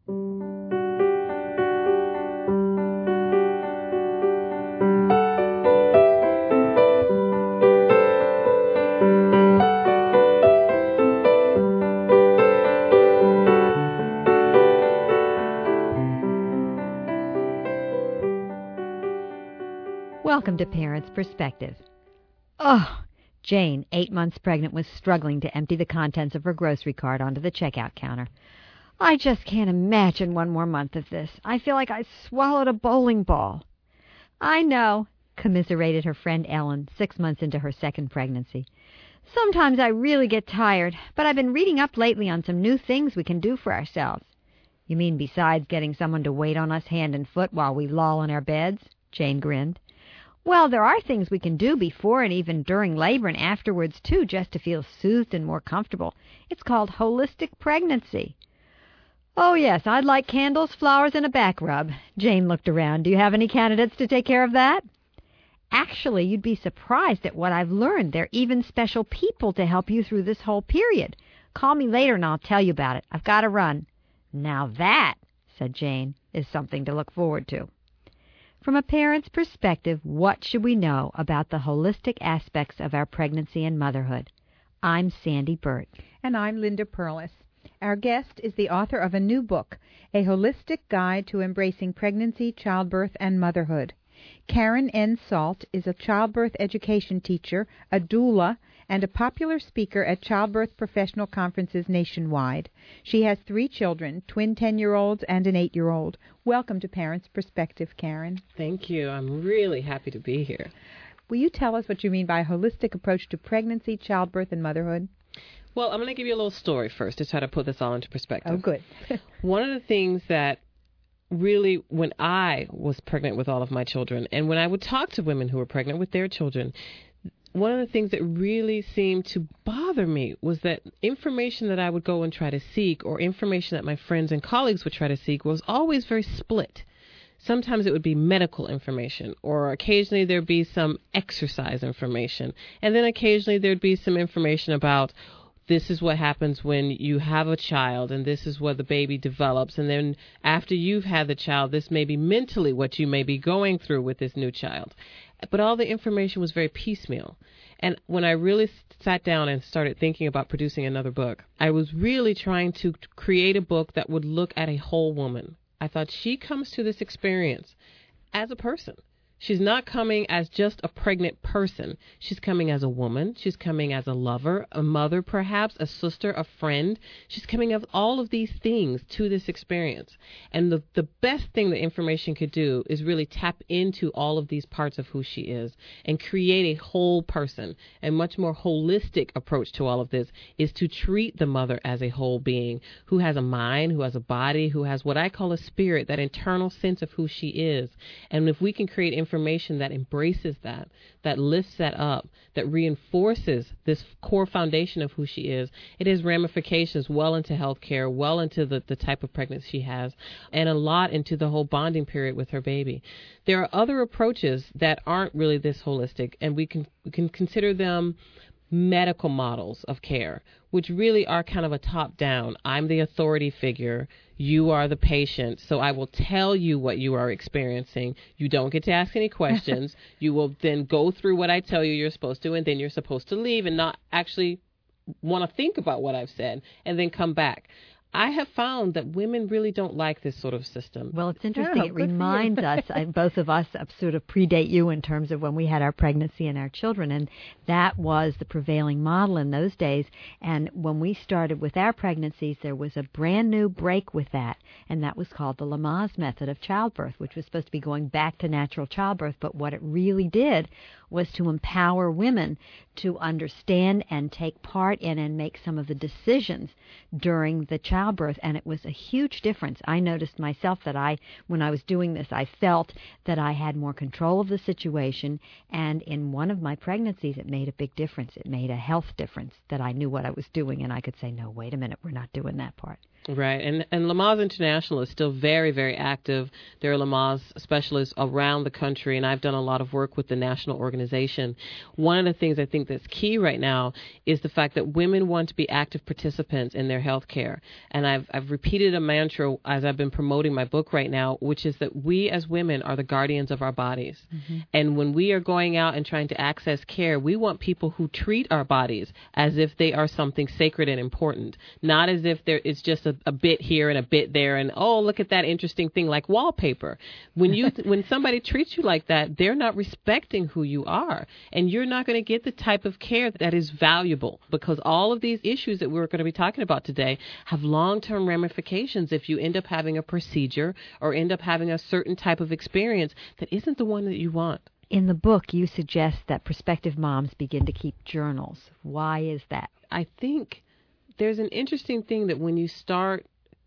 Welcome to Parents' Perspective. Oh, Jane, 8 months pregnant, was struggling to empty the contents of her grocery cart onto the checkout counter. I just can't imagine one more month of this. I feel like I swallowed a bowling ball. I know, commiserated her friend Ellen, 6 months into her second pregnancy. Sometimes I really get tired, but I've been reading up lately on some new things we can do for ourselves. You mean besides getting someone to wait on us hand and foot while we loll in our beds? Jane grinned. Well, there are things we can do before and even during labor and afterwards, too, just to feel soothed and more comfortable. It's called holistic pregnancy. Oh, yes, I'd like candles, flowers, and a back rub. Jane looked around. Do you have any candidates to take care of that? Actually, you'd be surprised at what I've learned. There are even special people to help you through this whole period. Call me later and I'll tell you about it. I've got to run. Now that, said Jane, is something to look forward to. From a parent's perspective, what should we know about the holistic aspects of our pregnancy and motherhood? I'm Sandy Burt. And I'm Linda Perlis. Our guest is the author of a new book, A Holistic Guide to Embracing Pregnancy, Childbirth, and Motherhood. Karen N. Salt is a childbirth education teacher, a doula, and a popular speaker at childbirth professional conferences nationwide. She has 3 children, twin 10-year-olds and an 8-year-old. Welcome to Parents' Perspective, Karen. Thank you. I'm really happy to be here. Will you tell us what you mean by a holistic approach to pregnancy, childbirth, and motherhood? Well, I'm going to give you a little story first to try to put this all into perspective. Oh, good. One of the things that really, when I was pregnant with all of my children, and when I would talk to women who were pregnant with their children, one of the things that really seemed to bother me was that information that I would go and try to seek, or information that my friends and colleagues would try to seek, was always very split. Sometimes it would be medical information, or occasionally there'd be some exercise information, and then occasionally there'd be some information about this is what happens when you have a child, and this is what the baby develops, and then after you've had the child, this may be mentally what you may be going through with this new child. But all the information was very piecemeal. And when I really sat down and started thinking about producing another book, I was really trying to create a book that would look at a whole woman. I thought she comes to this experience as a person. She's not coming as just a pregnant person. She's coming as a woman. She's coming as a lover, a mother perhaps, a sister, a friend. She's coming of all of these things to this experience. And the best thing the information could do is really tap into all of these parts of who she is and create a whole person. A much more holistic approach to all of this is to treat the mother as a whole being who has a mind, who has a body, who has what I call a spirit, that internal sense of who she is. And if we can create information that embraces that, that lifts that up, that reinforces this core foundation of who she is, it has ramifications well into healthcare, well into the type of pregnancy she has, and a lot into the whole bonding period with her baby. There are other approaches that aren't really this holistic, and we can consider them medical models of care, which really are kind of a top-down. I'm the authority figure. You are the patient, so I will tell you what you are experiencing. You don't get to ask any questions. You will then go through what I tell you you're supposed to, and then you're supposed to leave and not actually want to think about what I've said and then come back. I have found that women really don't like this sort of system. Well, it's interesting. It reminds us, both of us sort of predate you in terms of when we had our pregnancy and our children, and that was the prevailing model in those days. And when we started with our pregnancies, there was a brand new break with that, and that was called the Lamaze method of childbirth, which was supposed to be going back to natural childbirth. But what it really did was to empower women to understand and take part in and make some of the decisions during the childbirth. And it was a huge difference. I noticed myself that when I was doing this, I felt that I had more control of the situation. And in one of my pregnancies, it made a big difference. It made a health difference that I knew what I was doing, and I could say, no, wait a minute, we're not doing that part. Right. And Lamaze International is still very, very active. There are Lamaze specialists around the country, and I've done a lot of work with the national organization. One of the things I think that's key right now is the fact that women want to be active participants in their health care. And I've repeated a mantra as I've been promoting my book right now, which is that we as women are the guardians of our bodies. Mm-hmm. And when we are going out and trying to access care, we want people who treat our bodies as if they are something sacred and important, not as if it's just a bit here and a bit there, and oh, look at that interesting thing like wallpaper. When somebody treats you like that, they're not respecting who you are, and you're not going to get the type of care that is valuable, because all of these issues that we're going to be talking about today have long-term ramifications if you end up having a procedure or end up having a certain type of experience that isn't the one that you want. In the book, you suggest that prospective moms begin to keep journals. Why is that? I think there's an interesting thing that when you start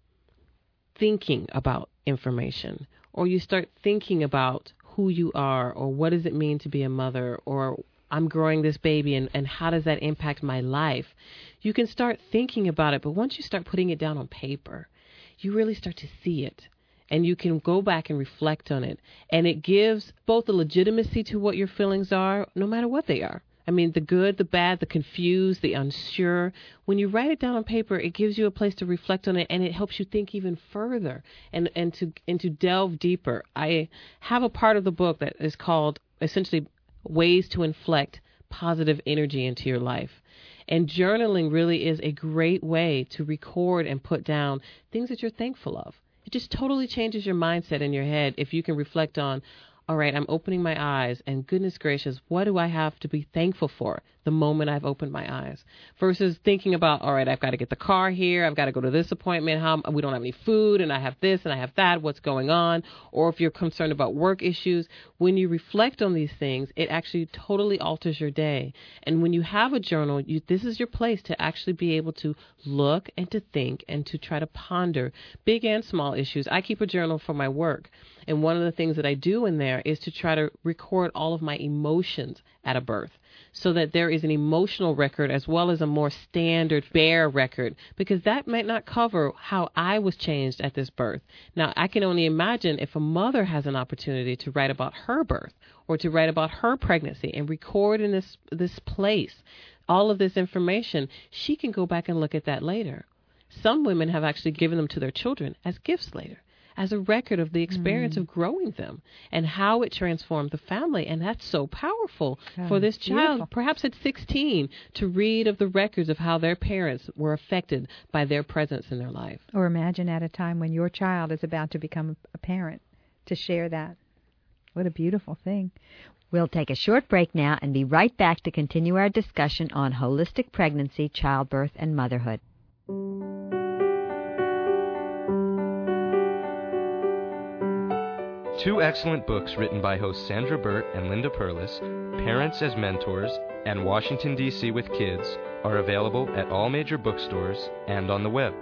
thinking about information, or you start thinking about who you are, or what does it mean to be a mother, or I'm growing this baby and how does that impact my life, you can start thinking about it. But once you start putting it down on paper, you really start to see it. And you can go back and reflect on it. And it gives both the legitimacy to what your feelings are, no matter what they are. I mean, the good, the bad, the confused, the unsure. When you write it down on paper, it gives you a place to reflect on it, and it helps you think even further and to delve deeper. I have a part of the book that is called essentially ways to inflect positive energy into your life. And journaling really is a great way to record and put down things that you're thankful of. It just totally changes your mindset in your head if you can reflect on, all right, I'm opening my eyes, and goodness gracious, what do I have to be thankful for the moment I've opened my eyes? Versus thinking about, all right, I've got to get the car here, I've got to go to this appointment, we don't have any food, and I have this, and I have that, what's going on? Or if you're concerned about work issues, when you reflect on these things, it actually totally alters your day. And when you have a journal, this is your place to actually be able to look and to think and to try to ponder big and small issues. I keep a journal for my work. And one of the things that I do in there is to try to record all of my emotions at a birth, so that there is an emotional record as well as a more standard bare record, because that might not cover how I was changed at this birth. Now, I can only imagine if a mother has an opportunity to write about her birth or to write about her pregnancy and record in this place all of this information, she can go back and look at that later. Some women have actually given them to their children as gifts later, as a record of the experience of growing them and how it transformed the family. And that's so powerful for this child, beautiful. Perhaps at 16, to read of the records of how their parents were affected by their presence in their life. Or imagine at a time when your child is about to become a parent, to share that. What a beautiful thing. We'll take a short break now and be right back to continue our discussion on holistic pregnancy, childbirth, and motherhood. Two excellent books written by hosts Sandra Burt and Linda Perlis, Parents as Mentors and Washington, D.C. with Kids, are available at all major bookstores and on the web.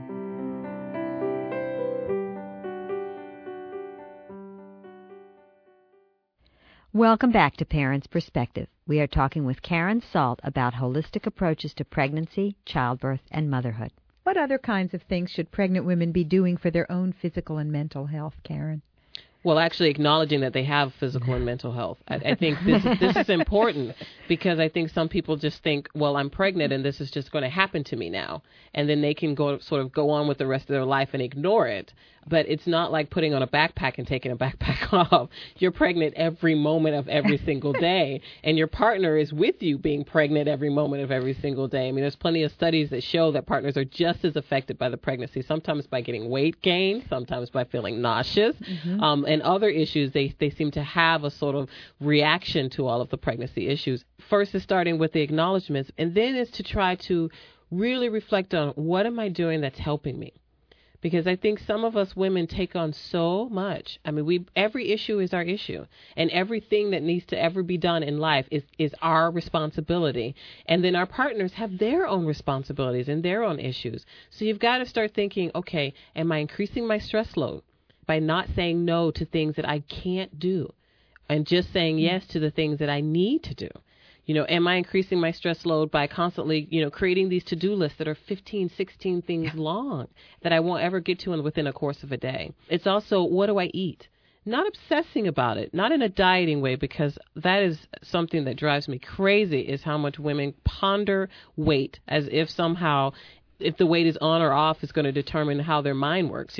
Welcome back to Parents Perspective. We are talking with Karen Salt about holistic approaches to pregnancy, childbirth, and motherhood. What other kinds of things should pregnant women be doing for their own physical and mental health, Karen? Well, actually acknowledging that they have physical and mental health. I think this is important, because I think some people just think, well, I'm pregnant and this is just going to happen to me now. And then they can go on with the rest of their life and ignore it. But it's not like putting on a backpack and taking a backpack off. You're pregnant every moment of every single day. And your partner is with you being pregnant every moment of every single day. I mean, there's plenty of studies that show that partners are just as affected by the pregnancy, sometimes by getting weight gain, sometimes by feeling nauseous, and other issues. They seem to have a sort of reaction to all of the pregnancy issues. First is starting with the acknowledgments, and then is to try to really reflect on, what am I doing that's helping me? Because I think some of us women take on so much. I mean, every issue is our issue, and everything that needs to ever be done in life is our responsibility. And then our partners have their own responsibilities and their own issues. So you've got to start thinking, okay, am I increasing my stress load by not saying no to things that I can't do and just saying yes to the things that I need to do? Am I increasing my stress load by constantly, creating these to-do lists that are 15, 16 things long that I won't ever get to within a course of a day? It's also, what do I eat? Not obsessing about it, not in a dieting way, because that is something that drives me crazy, is how much women ponder weight as if somehow if the weight is on or off is going to determine how their mind works.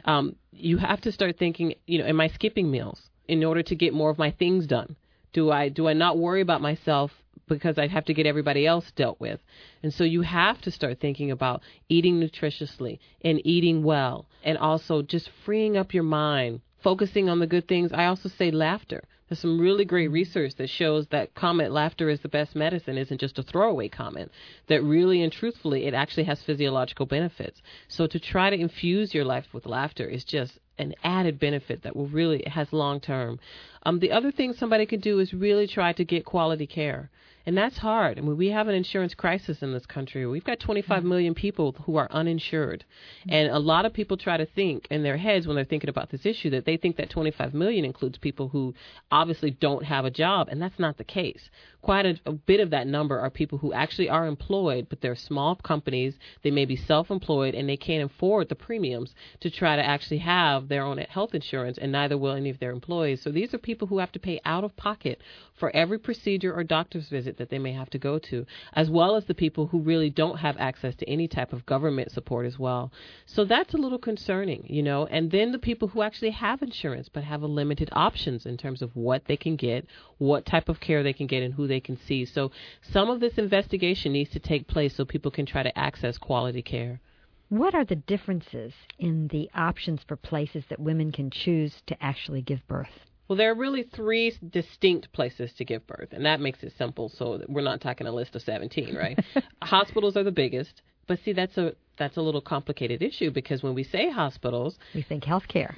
You have to start thinking, am I skipping meals in order to get more of my things done? Do I not worry about myself because I have to get everybody else dealt with? And so you have to start thinking about eating nutritiously and eating well, and also just freeing up your mind, focusing on the good things. I also say laughter. There's some really great research that shows that comment laughter is the best medicine isn't just a throwaway comment, that really and truthfully it actually has physiological benefits. So to try to infuse your life with laughter is just an added benefit that will really has long term. The other thing somebody can do is really try to get quality care. And that's hard. I mean, we have an insurance crisis in this country. We've got 25 million people who are uninsured. And a lot of people try to think in their heads when they're thinking about this issue that they think that 25 million includes people who obviously don't have a job. And that's not the case. Quite a bit of that number are people who actually are employed, but they're small companies. They may be self-employed, and they can't afford the premiums to try to actually have their own health insurance, and neither will any of their employees. So these are people who have to pay out of pocket for every procedure or doctor's visit that they may have to go to, as well as the people who really don't have access to any type of government support as well. So that's a little concerning, and then the people who actually have insurance but have a limited options in terms of what they can get, what type of care they can get, and who they can see. So some of this investigation needs to take place so people can try to access quality care. What are the differences in the options for places that women can choose to actually give birth? Well, there are really 3 distinct places to give birth, and that makes it simple, so we're not talking a list of 17, right? Hospitals are the biggest, but see, that's a little complicated issue, because when we say hospitals, we think healthcare.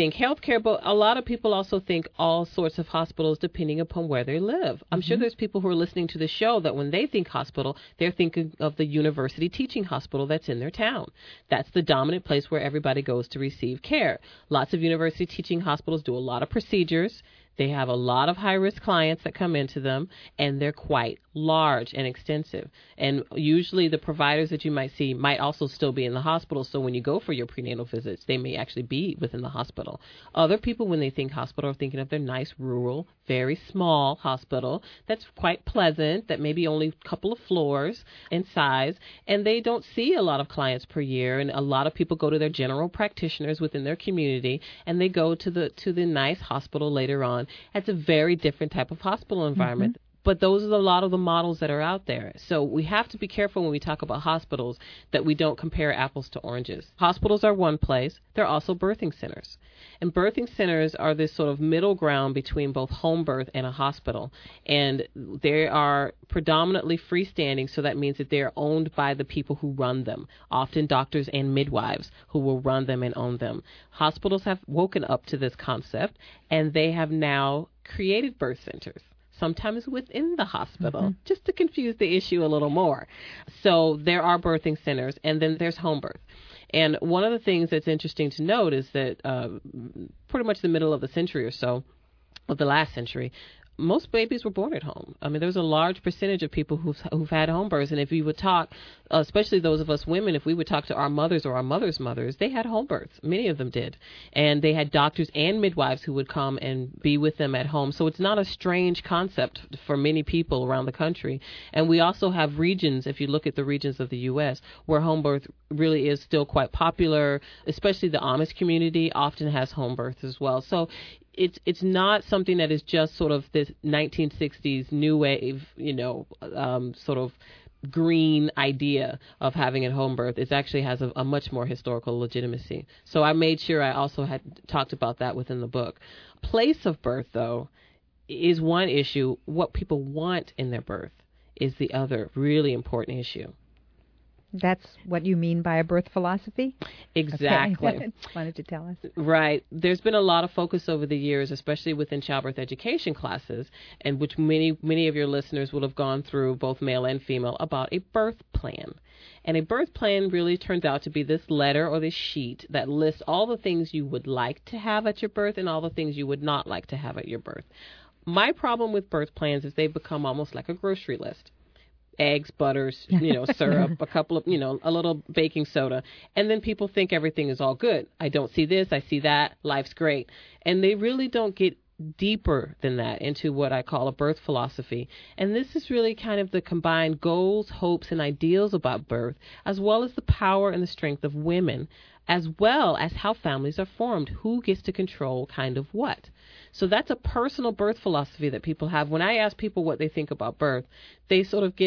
But a lot of people also think all sorts of hospitals depending upon where they live. I'm sure there's people who are listening to the show that when they think hospital, they're thinking of the university teaching hospital that's in their town. That's the dominant place where everybody goes to receive care. Lots of university teaching hospitals do a lot of procedures. They have a lot of high-risk clients that come into them, and they're quite large and extensive. And usually the providers that you might see might also still be in the hospital, so when you go for your prenatal visits, they may actually be within the hospital. Other people, when they think hospital, are thinking of their nice, rural, very small hospital that's quite pleasant, that maybe only a couple of floors in size, and they don't see a lot of clients per year, and a lot of people go to their general practitioners within their community, and they go to the nice hospital later on. It's a very different type of hospital environment. But those are a lot of the models that are out there. So we have to be careful when we talk about hospitals that we don't compare apples to oranges. Hospitals are one place. They're also birthing centers. And birthing centers are this sort of middle ground between both home birth and a hospital. And they are predominantly freestanding, so that means that they're owned by the people who run them, often doctors and midwives who will run them and own them. Hospitals have woken up to this concept, and they have now created birth centers, sometimes within the hospital, just to confuse the issue a little more. So there are birthing centers, and then there's home birth. And one of the things that's interesting to note is that pretty much the middle of the century or so, of the last century, most babies were born at home. I mean, there's a large percentage of people who've had home births, and if you would talk, especially those of us women, if we would talk to our mothers or our mothers' mothers, they had home births. Many of them did. And they had doctors and midwives who would come and be with them at home. So it's not a strange concept for many people around the country. And we also have regions, if you look at the regions of the U.S., where home birth really is still quite popular, especially the Amish community often has home births as well. So it's not something that is just sort of this 1960s new wave, sort of green idea of having a home birth. It actually has a much more historical legitimacy. So I made sure I also had talked about that within the book. Place of birth, though, is one issue. What people want in their birth is the other really important issue. That's what you mean by a birth philosophy? Exactly. Okay. Wanted to tell us. Right. There's been a lot of focus over the years, especially within childbirth education classes, and which many of your listeners will have gone through, both male and female, about a birth plan. And a birth plan really turns out to be this letter or this sheet that lists all the things you would like to have at your birth and all the things you would not like to have at your birth. My problem with birth plans is they've become almost like a grocery list. Eggs, butters, syrup, a couple of, a little baking soda. And then people think everything is all good. I don't see this, I see that, life's great. And they really don't get deeper than that into what I call a birth philosophy. And this is really kind of the combined goals, hopes, and ideals about birth, as well as the power and the strength of women, as well as how families are formed, who gets to control kind of what. So that's a personal birth philosophy that people have. When I ask people what they think about birth, they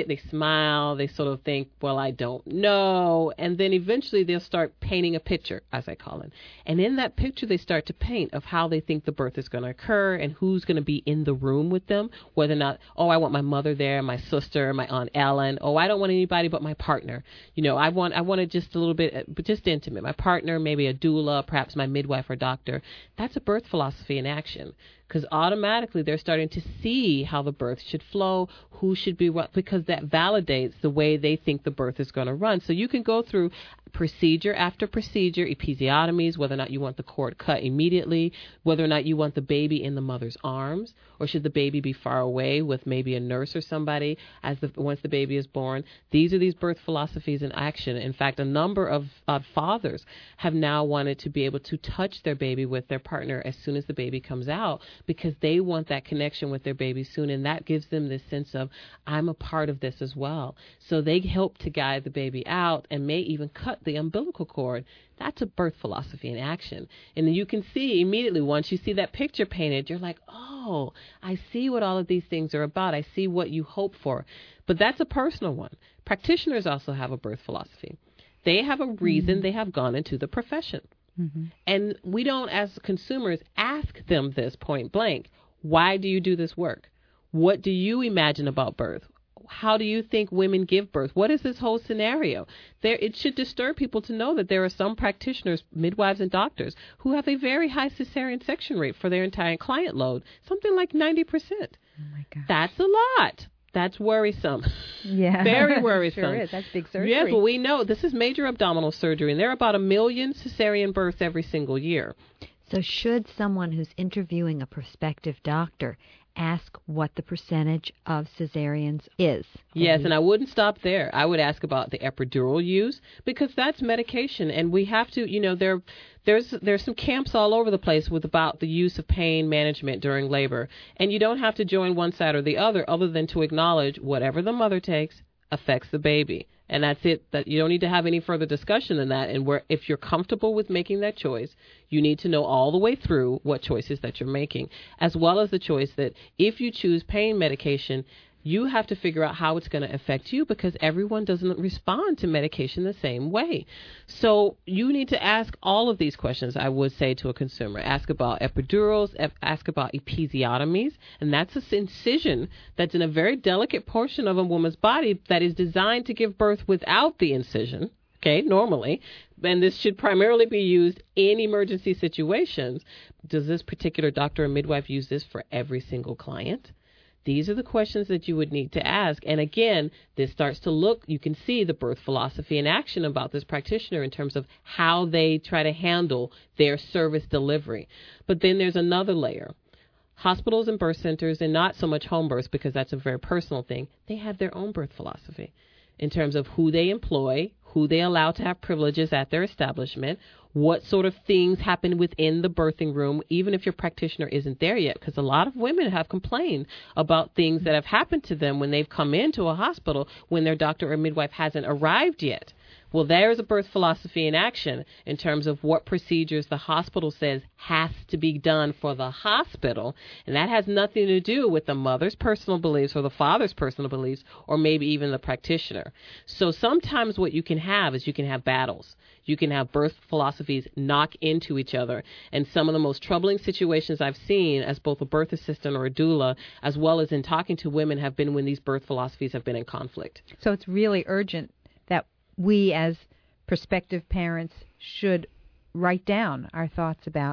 smile, they sort of think, well, I don't know. And then eventually they'll start painting a picture, as I call it. And in that picture, they start to paint of how they think the birth is going to occur and who's going to be in the room with them, whether or not, I want my mother there, my sister, my Aunt Ellen. I don't want anybody but my partner. I want it just a little bit, just intimate. My partner, maybe a doula, perhaps my midwife or doctor. That's a birth philosophy in action. Because automatically they're starting to see how the birth should flow, who should be what, because that validates the way they think the birth is going to run. So you can go through procedure after procedure, episiotomies, whether or not you want the cord cut immediately, whether or not you want the baby in the mother's arms, or should the baby be far away with maybe a nurse or somebody once the baby is born. These are these birth philosophies in action. In fact, a number of fathers have now wanted to be able to touch their baby with their partner as soon as the baby comes out, because they want that connection with their baby soon, and that gives them this sense of, I'm a part of this as well. So they help to guide the baby out and may even cut the umbilical cord. That's a birth philosophy in action. And you can see immediately, once you see that picture painted, you're like, oh, I see what all of these things are about. I see what you hope for. But that's a personal one. Practitioners also have a birth philosophy. They have a reason they have gone into the profession. Mm-hmm. And we don't, as consumers, ask them this point blank. Why do you do this work? What do you imagine about birth? How do you think women give birth? What is this whole scenario? It should disturb people to know that there are some practitioners, midwives and doctors, who have a very high cesarean section rate for their entire client load, something like 90%. Oh, my God. That's a lot. That's worrisome. Yeah. Very worrisome. Sure is. That's big surgery. Yeah, but we know this is major abdominal surgery, and there are about 1 million cesarean births every single year. So should someone who's interviewing a prospective doctor ask what the percentage of cesareans is? Yes, and I wouldn't stop there. I would ask about the epidural use, because that's medication, and we have to, there's some camps all over the place about the use of pain management during labor, and you don't have to join one side or the other than to acknowledge whatever the mother takes affects the baby. And that's it. That you don't need to have any further discussion than that. And if you're comfortable with making that choice, you need to know all the way through what choices that you're making, as well as the choice that if you choose pain medication, you have to figure out how it's going to affect you, because everyone doesn't respond to medication the same way. So you need to ask all of these questions, I would say, to a consumer. Ask about epidurals, ask about episiotomies, and that's an incision that's in a very delicate portion of a woman's body that is designed to give birth without the incision, okay, normally. And this should primarily be used in emergency situations. Does this particular doctor or midwife use this for every single client? These are the questions that you would need to ask. And again, this starts to look, you can see the birth philosophy in action about this practitioner in terms of how they try to handle their service delivery. But then there's another layer. Hospitals and birth centers, and not so much home births, because that's a very personal thing, they have their own birth philosophy in terms of who they employ, who they allow to have privileges at their establishment, what sort of things happen within the birthing room, even if your practitioner isn't there yet, because a lot of women have complained about things that have happened to them when they've come into a hospital when their doctor or midwife hasn't arrived yet. Well, there's a birth philosophy in action in terms of what procedures the hospital says has to be done for the hospital, and that has nothing to do with the mother's personal beliefs or the father's personal beliefs, or maybe even the practitioner. So sometimes what you can have is you can have battles. You can have birth philosophies knock into each other, and some of the most troubling situations I've seen as both a birth assistant or a doula, as well as in talking to women, have been when these birth philosophies have been in conflict. So it's really urgent that we as prospective parents should write down our thoughts about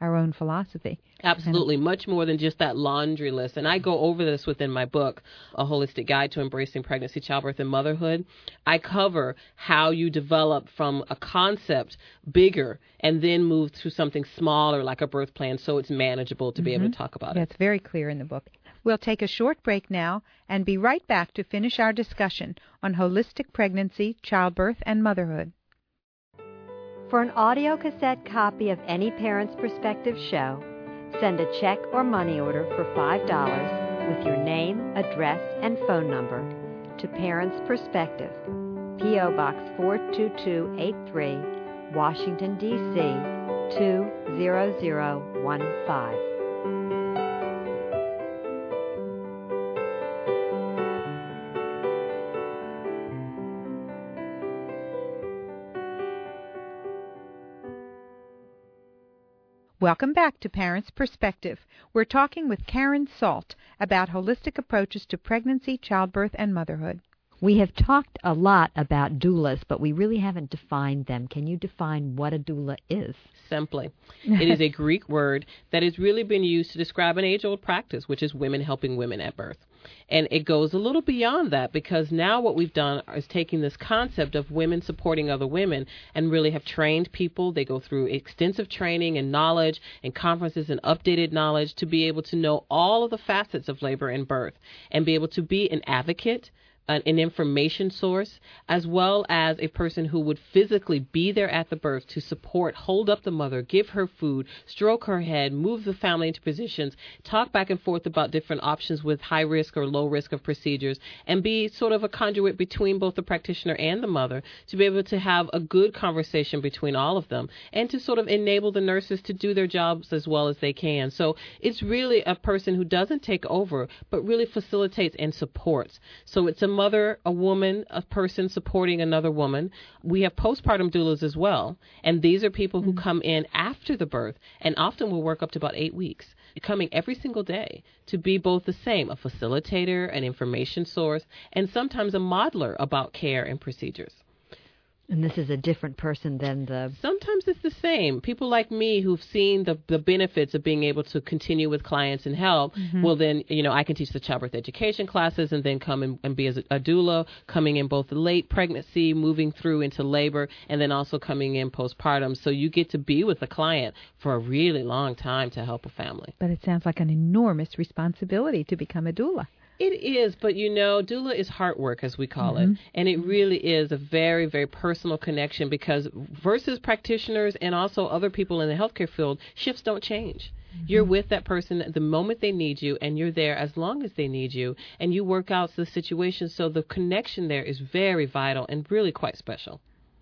our own philosophy. Absolutely, much more than just that laundry list. And I go over this within my book, A Holistic Guide to Embracing Pregnancy, Childbirth, and Motherhood. I cover how you develop from a concept bigger and then move to something smaller like a birth plan so it's manageable to be able to talk about it. That's very clear in the book. We'll take a short break now and be right back to finish our discussion on holistic pregnancy, childbirth, and motherhood. For an audio cassette copy of any Parents Perspective show, send a check or money order for $5 with your name, address, and phone number to Parents Perspective, P.O. Box 42283, Washington, D.C. 20015. Welcome back to Parents Perspective. We're talking with Karen Salt about holistic approaches to pregnancy, childbirth, and motherhood. We have talked a lot about doulas, but we really haven't defined them. Can you define what a doula is? Simply. It is a Greek word that has really been used to describe an age-old practice, which is women helping women at birth. And it goes a little beyond that, because now what we've done is taking this concept of women supporting other women and really have trained people. They go through extensive training and knowledge and conferences and updated knowledge to be able to know all of the facets of labor and birth and be able to be an advocate, an information source, as well as a person who would physically be there at the birth to support, hold up the mother, give her food, stroke her head, move the family into positions, talk back and forth about different options with high risk or low risk of procedures, and be sort of a conduit between both the practitioner and the mother to be able to have a good conversation between all of them and to sort of enable the nurses to do their jobs as well as they can. So it's really a person who doesn't take over, but really facilitates and supports. So it's a mother, a woman, a person supporting another woman. We have postpartum doulas as well, and these are people who come in after the birth and often will work up to about 8 weeks, coming every single day to be both the same, a facilitator, an information source, and sometimes a modeler about care and procedures. And this is a different person than the... Sometimes it's the same. People like me who've seen the benefits of being able to continue with clients and help, well then, I can teach the childbirth education classes and then come and be as a doula, coming in both late pregnancy, moving through into labor, and then also coming in postpartum. So you get to be with the client for a really long time to help a family. But it sounds like an enormous responsibility to become a doula. It is, but doula is heart work, as we call it, and it really is a very, very personal connection, because versus practitioners and also other people in the healthcare field, shifts don't change. You're with that person the moment they need you, and you're there as long as they need you, and you work out the situation, so the connection there is very vital and really quite special.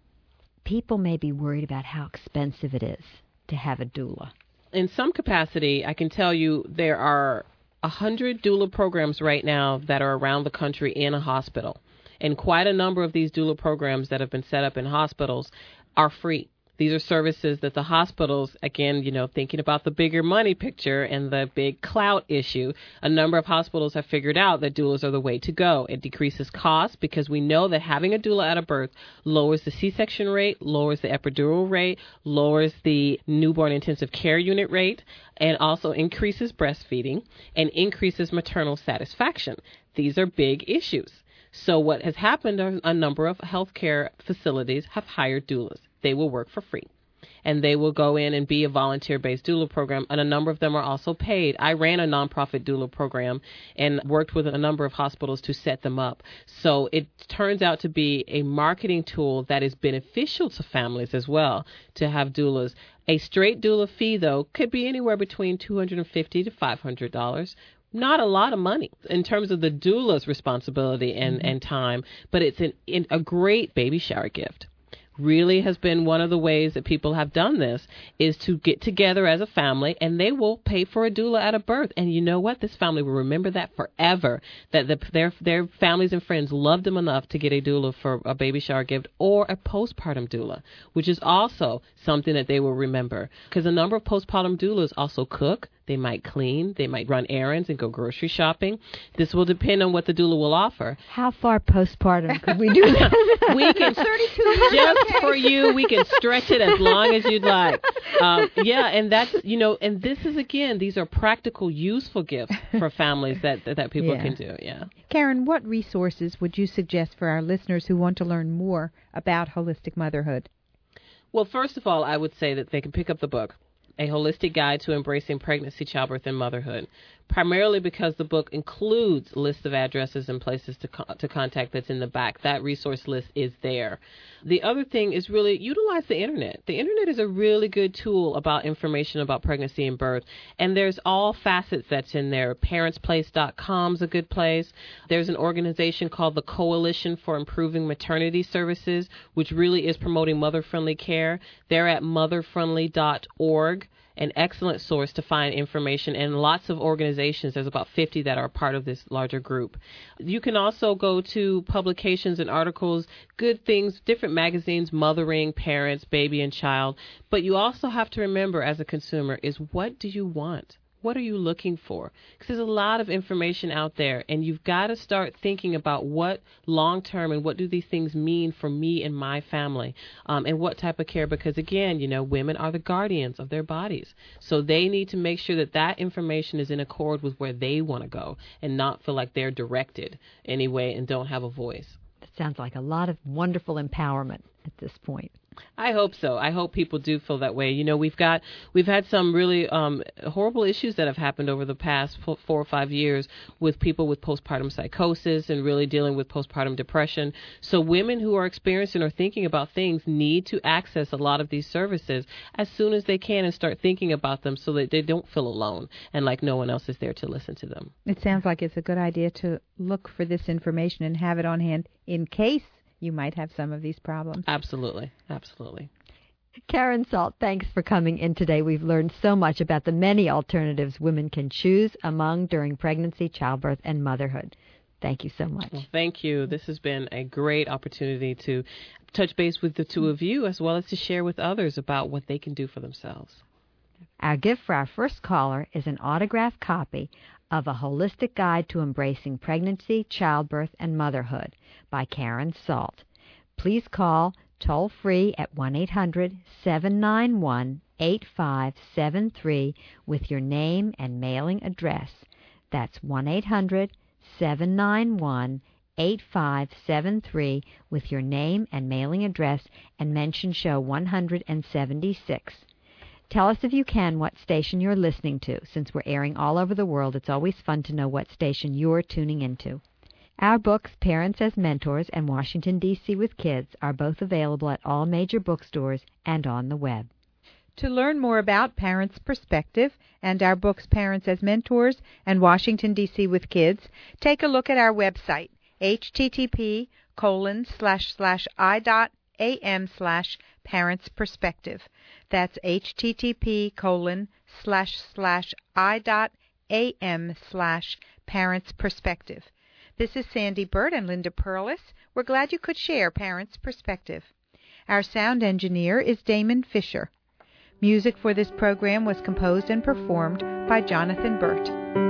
People may be worried about how expensive it is to have a doula. In some capacity, I can tell you there are 100 doula programs right now that are around the country in a hospital. And quite a number of these doula programs that have been set up in hospitals are free. These are services that the hospitals, again, thinking about the bigger money picture and the big clout issue, a number of hospitals have figured out that doulas are the way to go. It decreases costs because we know that having a doula at a birth lowers the C-section rate, lowers the epidural rate, lowers the newborn intensive care unit rate, and also increases breastfeeding and increases maternal satisfaction. These are big issues. So what has happened are a number of healthcare facilities have hired doulas. They will work for free, and they will go in and be a volunteer-based doula program, and a number of them are also paid. I ran a nonprofit doula program and worked with a number of hospitals to set them up. So it turns out to be a marketing tool that is beneficial to families as well to have doulas. A straight doula fee, though, could be anywhere between $250 to $500. Not a lot of money in terms of the doula's responsibility and time, but it's a great baby shower gift. Really has been one of the ways that people have done this is to get together as a family, and they will pay for a doula at a birth. And you know what? This family will remember that forever, that their families and friends loved them enough to get a doula for a baby shower gift or a postpartum doula, which is also something that they will remember, because a number of postpartum doulas also cook. They might clean. They might run errands and go grocery shopping. This will depend on what the doula will offer. How far postpartum could we do that? We can 32 just for you. We can stretch it as long as you'd like. And that's and this is again, these are practical, useful gifts for families that people can do. Yeah. Karen, what resources would you suggest for our listeners who want to learn more about holistic motherhood? Well, first of all, I would say that they can pick up the book, A Holistic Guide to Embracing Pregnancy, Childbirth, and Motherhood, primarily because the book includes lists of addresses and places to contact that's in the back. That resource list is there. The other thing is really utilize the Internet. The Internet is a really good tool about information about pregnancy and birth, and there's all facets that's in there. ParentsPlace.com is a good place. There's an organization called the Coalition for Improving Maternity Services, which really is promoting mother-friendly care. They're at motherfriendly.org. An excellent source to find information, and lots of organizations. There's about 50 that are part of this larger group. You can also go to publications and articles, good things, different magazines, Mothering, Parents, Baby and Child. But you also have to remember as a consumer is what do you want? What are you looking for? Because there's a lot of information out there, and you've got to start thinking about what long-term and what do these things mean for me and my family, and what type of care. Because, again, women are the guardians of their bodies. So they need to make sure that that information is in accord with where they want to go and not feel like they're directed anyway and don't have a voice. That sounds like a lot of wonderful empowerment at this point. I hope so. I hope people do feel that way. We've had some really horrible issues that have happened over the past 4 or 5 years with people with postpartum psychosis and really dealing with postpartum depression. So women who are experiencing or thinking about things need to access a lot of these services as soon as they can and start thinking about them so that they don't feel alone and like no one else is there to listen to them. It sounds like it's a good idea to look for this information and have it on hand in case you might have some of these problems. Absolutely. Absolutely. Karen Salt, thanks for coming in today. We've learned so much about the many alternatives women can choose among during pregnancy, childbirth, and motherhood. Thank you so much. Well, thank you. This has been a great opportunity to touch base with the two of you as well as to share with others about what they can do for themselves. Our gift for our first caller is an autographed copy of A Holistic Guide to Embracing Pregnancy, Childbirth, and Motherhood by Karen Salt. Please call toll-free at 1-800-791-8573 with your name and mailing address. That's 1-800-791-8573 with your name and mailing address and mention show 176. Tell us if you can what station you're listening to. Since we're airing all over the world, it's always fun to know what station you're tuning into. Our books, Parents as Mentors and Washington, D.C. with Kids, are both available at all major bookstores and on the web. To learn more about Parents' Perspective and our books, Parents as Mentors and Washington, D.C. with Kids, take a look at our website, http://i.am/parentsperspective. That's http://i.am/parentsperspective. This is Sandy Burt and Linda Perlis. We're glad you could share Parents' Perspective. Our sound engineer is Damon Fisher. Music for this program was composed and performed by Jonathan Burt.